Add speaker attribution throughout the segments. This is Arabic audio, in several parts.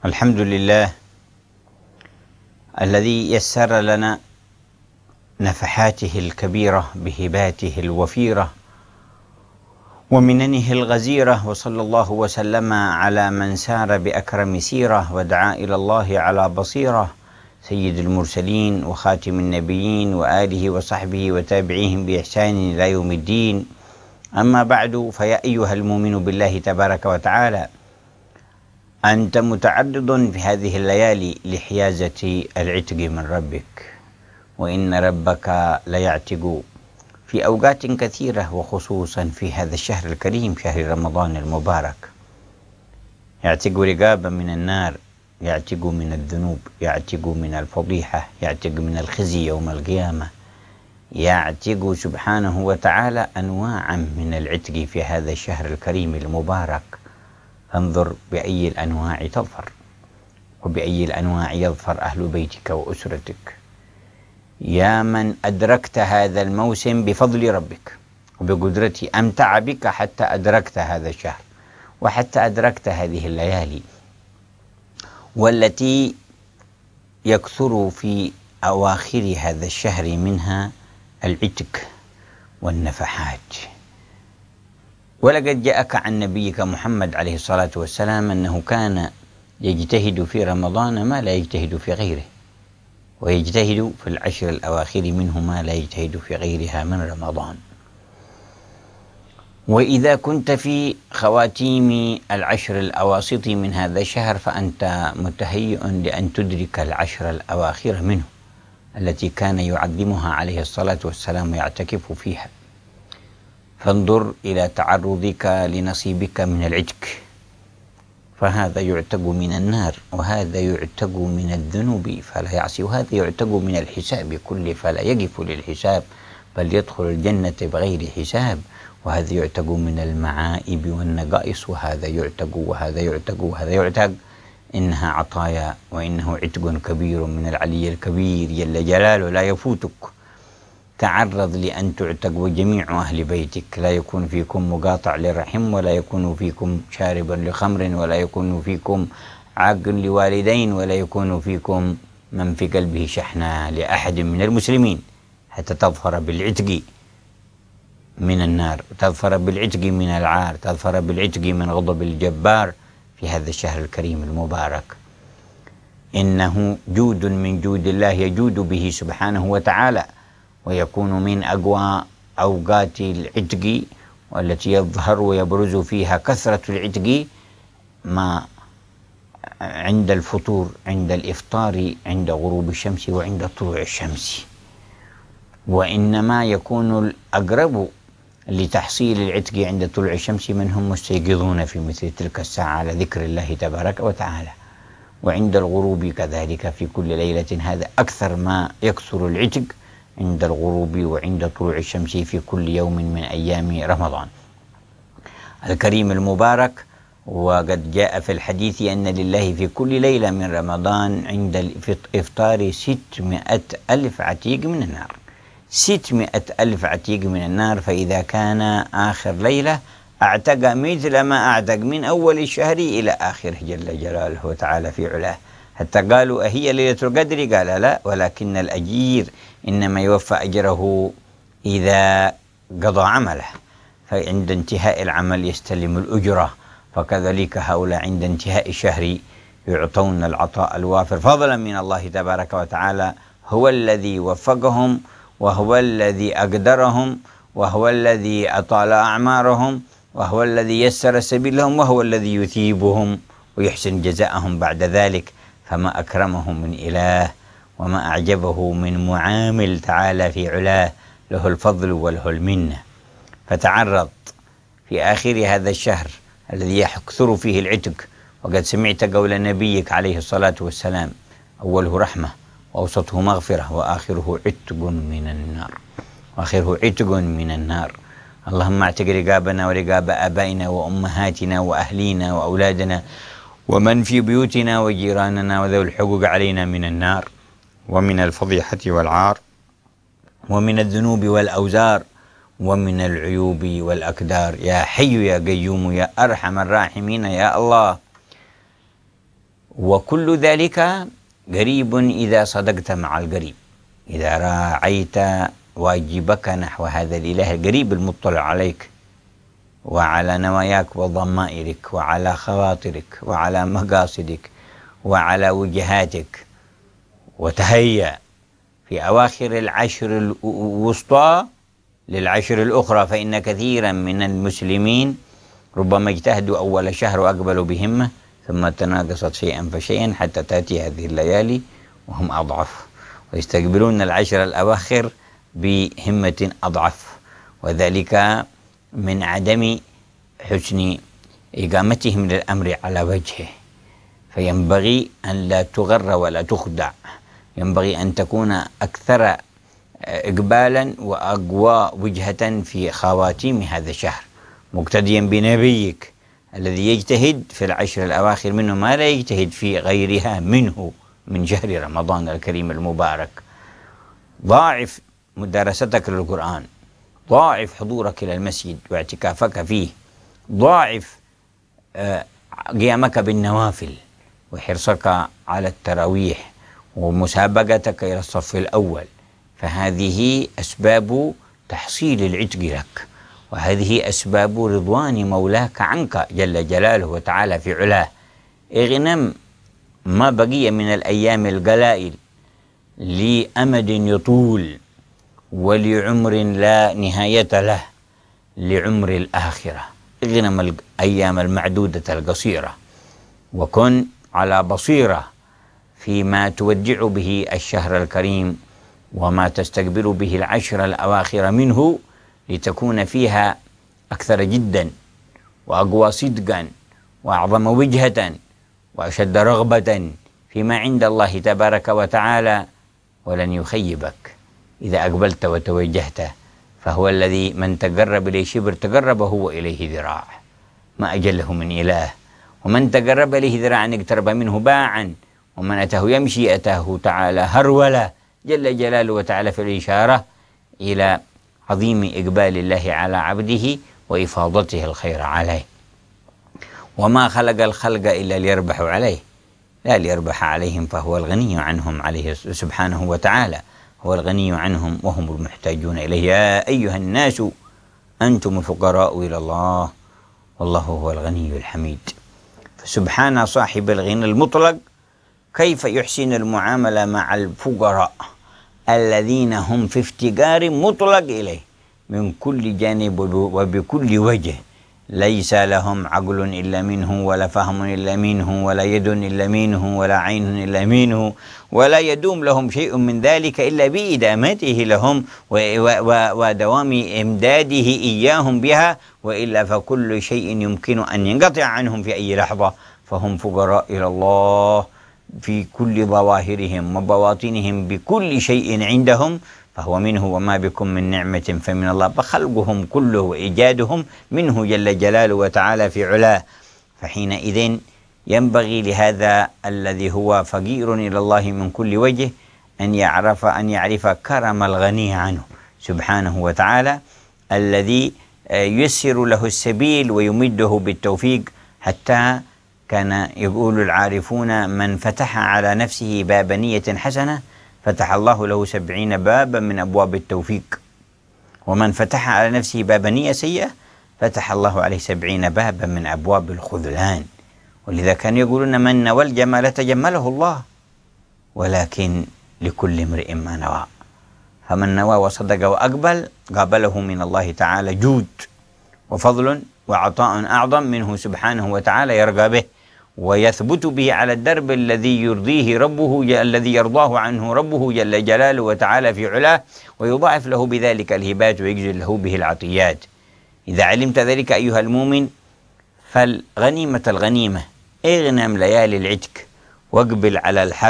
Speaker 1: الحمد لله الذي يسر لنا نفحاته الكبيرة بهباته الوفيرة ومننه الغزيرة، وصلى الله وسلم على من سار بأكرم سيرة ودعا إلى الله على بصيرة، سيد المرسلين وخاتم النبيين وآله وصحبه وتابعيهم بإحسان إلى يوم الدين. أما بعد، فيا أيها المؤمن بالله تبارك وتعالى، أنت متعرض في هذه الليالي لحيازة العتق من ربك، وإن ربك ليعتق في أوقات كثيرة، وخصوصا في هذا الشهر الكريم، شهر رمضان المبارك. يعتق رقابا من النار، يعتق من الذنوب، يعتق من الفضيحة، يعتق من الخزي يوم القيامة، يعتق سبحانه وتعالى أنواعا من العتق في هذا الشهر الكريم المبارك. فانظر بأي الأنواع تظفر، وبأي الأنواع يظفر أهل بيتك وأسرتك، يا من أدركت هذا الموسم بفضل ربك وبقدرته، أمتع بك حتى أدركت هذا الشهر وحتى أدركت هذه الليالي، والتي يكثر في أواخر هذا الشهر منها العتق والنفحات. ولقد جاءك عن نبيك محمد عليه الصلاة والسلام أنه كان يجتهد في رمضان ما لا يجتهد في غيره، ويجتهد في العشر الأواخر منه ما لا يجتهد في غيرها من رمضان. وإذا كنت في خواتيم العشر الأواسط من هذا الشهر، فأنت متهيئ لأن تدرك العشر الأواخر منه التي كان يعظمها عليه الصلاة والسلام ويعتكف فيها. فانظر إلى تعرضك لنصيبك من العتق، فهذا يعتق من النار، وهذا يعتق من الذنوب فلا يعصي، وهذا يعتق من الحساب كله فلا يقف للحساب بل يدخل الجنة بغير حساب، وهذا يعتق من المعائب والنقائص، وهذا يعتق وهذا يعتق وهذا يعتق. إنها عطايا، وإنه عتق كبير من العلي الكبير جل جلاله لا يفوتك. تعرض لأن تعتق، وجميع أهل بيتك، لا يكون فيكم مقاطع للرحم، ولا يكون فيكم شاربا لخمر، ولا يكون فيكم عاق لوالدين، ولا يكون فيكم من في قلبه شحنة لأحد من المسلمين، حتى تظفر بالعتق من النار، تظفر بالعتق من العار، تظفر بالعتق من غضب الجبار في هذا الشهر الكريم المبارك. إنه جود من جود الله يجود به سبحانه وتعالى، ويكون من أقوى أوقات العتق والتي يظهر ويبرز فيها كثرة العتق ما عند الفطور، عند الإفطار، عند غروب الشمس، وعند طلوع الشمس. وإنما يكون الأقرب لتحصيل العتق عند طلوع الشمس من هم مستيقظون في مثل تلك الساعة على ذكر الله تبارك وتعالى، وعند الغروب كذلك في كل ليلة. هذا أكثر ما يكثر العتق عند الغروب وعند طلوع الشمس في كل يوم من أيام رمضان الكريم المبارك. وقد جاء في الحديث أن لله في كل ليلة من رمضان عند الإفطار 600 ألف عتيق من النار، 600 ألف عتيق من النار. فإذا كان آخر ليلة أعتق مثل ما أعتق من أول الشهر إلى آخره جل جلاله وتعالى في علاه. حتى قالوا أهي ليلة القدر؟ قال لا، ولكن الأجير إنما يوفى أجره إذا قضى عمله، فعند انتهاء العمل يستلم الأجرة. فكذلك هؤلاء عند انتهاء الشهر يعطون العطاء الوافر فضلا من الله تبارك وتعالى. هو الذي وفقهم، وهو الذي أقدرهم، وهو الذي أطال أعمارهم، وهو الذي يسر سبيلهم، وهو الذي يثيبهم ويحسن جزاءهم بعد ذلك. فما أكرمهم من إله، وما أعجبه من معامل تعالى في علاه، له الفضل وله المنة. فتعرض في آخر هذا الشهر الذي يكثر فيه العتق. وقد سمعت قول نبيك عليه الصلاة والسلام: أوله رحمة، وأوسطه مغفرة، وآخره عتق من النار، وآخره عتق من النار. اللهم اعتق رقابنا ورقاب آبائنا وأمهاتنا وأهلينا وأولادنا ومن في بيوتنا وجيراننا وذوي الحقوق علينا من النار، ومن الفضيحة والعار، ومن الذنوب والأوزار، ومن العيوب والأكدار، يا حي يا قيوم يا أرحم الراحمين يا الله. وكل ذلك قريب إذا صدقت مع القريب، إذا راعيت واجبك نحو هذا الإله القريب المطلع عليك وعلى نواياك وضمائرك وعلى خواطرك وعلى مقاصدك وعلى وجهاتك، وتهيأ في أواخر العشر الوسطى للعشر الأخرى، فإن كثيرا من المسلمين ربما اجتهدوا أول شهر وأقبلوا بهمة، ثم تناقصت شيئا فشيئا حتى تأتي هذه الليالي وهم أضعف، ويستقبلون العشر الأواخر بهمة أضعف، وذلك من عدم حسن إقامتهم للأمر على وجهه. فينبغي أن لا تغر ولا تخدع، ينبغي أن تكون أكثر إقبالا وأقوى وجهة في خواتيم هذا الشهر، مقتديا بنبيك الذي يجتهد في العشر الأواخر منه ما لا يجتهد في غيرها منه من شهر رمضان الكريم المبارك. ضاعف مدارستك للقرآن، ضاعف حضورك إلى المسجد واعتكافك فيه، ضاعف قيامك بالنوافل وحرصك على التراويح ومسابقتك إلى الصف الأول، فهذه أسباب تحصيل العتق لك، وهذه أسباب رضوان مولاك عنك جل جلاله وتعالى في علاه. اغنم ما بقي من الأيام القلائل لأمد يطول ولعمر لا نهاية له، لعمر الآخرة. اغنم الأيام المعدودة القصيرة، وكن على بصيرة فيما تودع به الشهر الكريم وما تستقبل به العشر الأواخر منه، لتكون فيها أكثر جدا وأقوى صدقا وأعظم وجهة وأشد رغبة فيما عند الله تبارك وتعالى، ولن يخيبك إذا أقبلت وتوجهت، فهو الذي من تقرب إليه شبر تقرب هو إليه ذراع، ما أجله من إله. ومن تقرب إليه ذراعا اقترب منه باعا، ومن أتاه يمشي أتاه تعالى هرولا، جل جلاله وتعالى في الإشارة إلى عظيم إقبال الله على عبده وإفاضته الخير عليه. وما خلق الخلق إلا ليربحوا عليه، لا ليربح عليهم، فهو الغني عنهم عليه سبحانه وتعالى، هو الغني عنهم وهم المحتاجون إليه. يا أيها الناس أنتم الفقراء إلى الله والله هو الغني الحميد. فسبحان صاحب الغنى المطلق كيف يحسن المعاملة مع الفقراء الذين هم في افتقار مطلق إليه من كل جانب وبكل وجه، ليس لهم عقل إلا منه، ولا فهم إلا منه، ولا يد إلا منه، ولا عين إلا منه، ولا يدوم لهم شيء من ذلك إلا بإدامته لهم ودوام إمداده إياهم بها، وإلا فكل شيء يمكن أن ينقطع عنهم في أي لحظة. فهم فقراء إلى الله في كل ظواهرهم وبواطنهم، بكل شيء عندهم فهو منه، وما بكم من نعمة فمن الله، فخلقهم كله وإيجادهم منه جل جلاله وتعالى في علاه. فحينئذ ينبغي لهذا الذي هو فقير إلى الله من كل وجه أن يعرف كرم الغني عنه سبحانه وتعالى، الذي ييسر له السبيل ويمده بالتوفيق، حتى كان يقول العارفون: من فتح على نفسه باب نية حسنة فتح الله له 70 بابا من أبواب التوفيق، ومن فتح على نفسه باب نية سيئة فتح الله عليه 70 بابا من أبواب الخذلان. ولذا كانوا يقولون: من نوى الجمال تجمله الله، ولكن لكل امرئ ما نوى، فمن نوى وصدق وأقبل قابله من الله تعالى جود وفضل وعطاء أعظم منه سبحانه وتعالى، يرقى به ويثبت به على الدرب الذي يرضيه ربه، الذي يرضاه عنه ربه جل جلاله وتعالى في علاه، ويضاعف له بذلك الهبات ويجزل له به العطيات. إذا علمت ذلك أيها المؤمن فالغنيمة الغنيمة، اغنم ليالي العتق واقبل على الحق،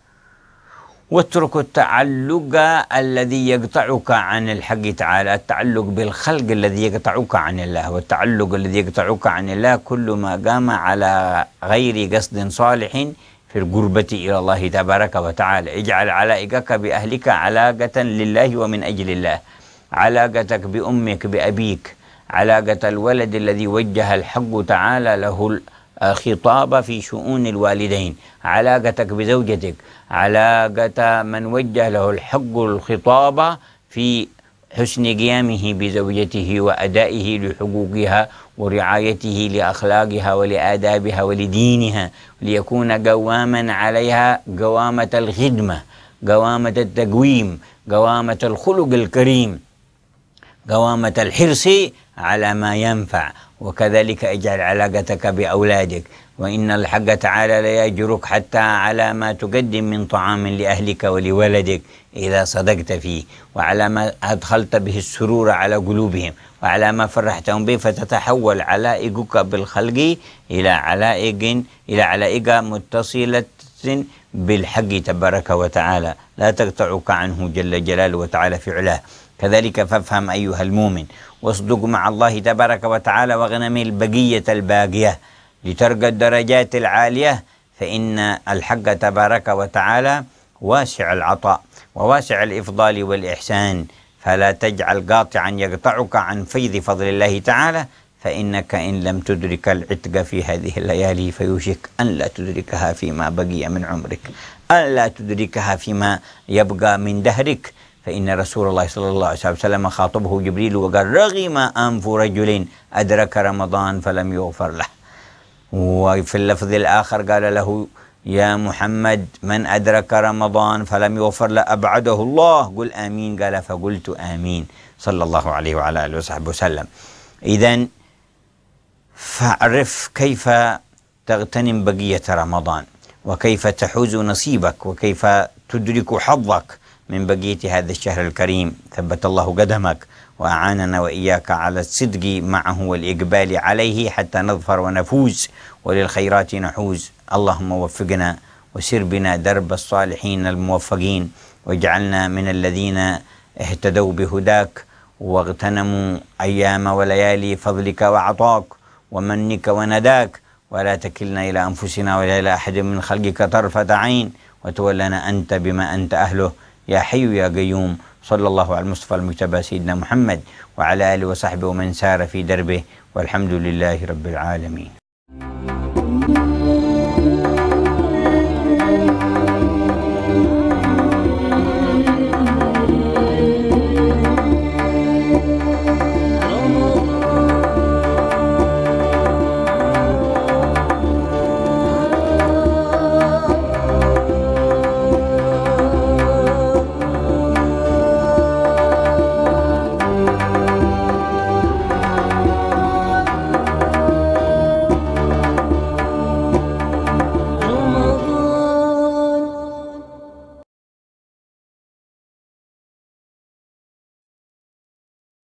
Speaker 1: واترك التعلق الذي يقطعك عن الحق تعالى، التعلق بالخلق الذي يقطعك عن الله، والتعلق الذي يقطعك عن الله كل ما قام على غير قصد صالح في القربة إلى الله تبارك وتعالى. اجعل علائقك بأهلك علاقة لله ومن أجل الله، علاقتك بأمك بأبيك، علاقة الولد الذي وجه الحق تعالى له خطابة في شؤون الوالدين، علاقتك بزوجتك، علاقة من وجه له الحق الخطابة في حسن قيامه بزوجته وأدائه لحقوقها ورعايته لأخلاقها ولآدابها ولدينها، ليكون قواما عليها قوامة الخدمة، قوامة التقويم، قوامة الخلق الكريم، قوامة الحرص على ما ينفع. وكذلك اجعل علاقتك بأولادك، وإن الحق تعالى لا يأجرك حتى على ما تقدم من طعام لأهلك ولولدك إذا صدقت فيه، وعلى ما أدخلت به السرور على قلوبهم، وعلى ما فرحتهم به، فتتحول علائقك بالخلق إلى علائق متصلة بالحق تبارك وتعالى لا تقطعك عنه جل جلاله وتعالى في علاه. كذلك فافهم أيها المؤمن واصدق مع الله تبارك وتعالى واغنم البقية الباقية لترقى الدرجات العالية، فإن الحق تبارك وتعالى واسع العطاء وواسع الإفضال والإحسان، فلا تجعل قاطعا يقطعك عن فيض فضل الله تعالى، فإنك إن لم تدرك العتق في هذه الليالي فيوشك أن لا تدركها فيما بقي من عمرك، أن لا تدركها فيما يبقى من دهرك. فإن رسول الله صلى الله عليه وسلم خاطبه جبريل وقال: رغم أنف رجل أدرك رمضان فلم يغفر له. وفي اللفظ الآخر قال له: يا محمد من أدرك رمضان فلم يغفر له أبعده الله، قل آمين. قال: فقلت آمين، صلى الله عليه وعلى آله وصحبه وسلم. إذن فاعرف كيف تغتنم بقية رمضان، وكيف تحوز نصيبك، وكيف تدرك حظك من بقية هذا الشهر الكريم. ثبت الله قدمك وأعاننا وإياك على الصدق معه والإقبال عليه حتى نظفر ونفوز وللخيرات نحوز. اللهم وفقنا وسر بنا درب الصالحين الموفقين، واجعلنا من الذين اهتدوا بهداك واغتنموا أيام وليالي فضلك وعطاك ومنك ونداك، ولا تكلنا إلى أنفسنا ولا إلى أحد من خلقك طرفة عين، وتولنا أنت بما أنت أهله يا حي يا قيوم. صلى الله على المصطفى المجتبى سيدنا محمد وعلى آله وصحبه ومن سار في دربه، والحمد لله رب العالمين.